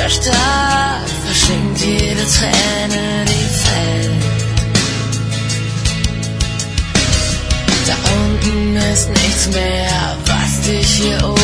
der Stadt verschlingt jede Träne, die fällt. Da unten ist nichts mehr, was dich hier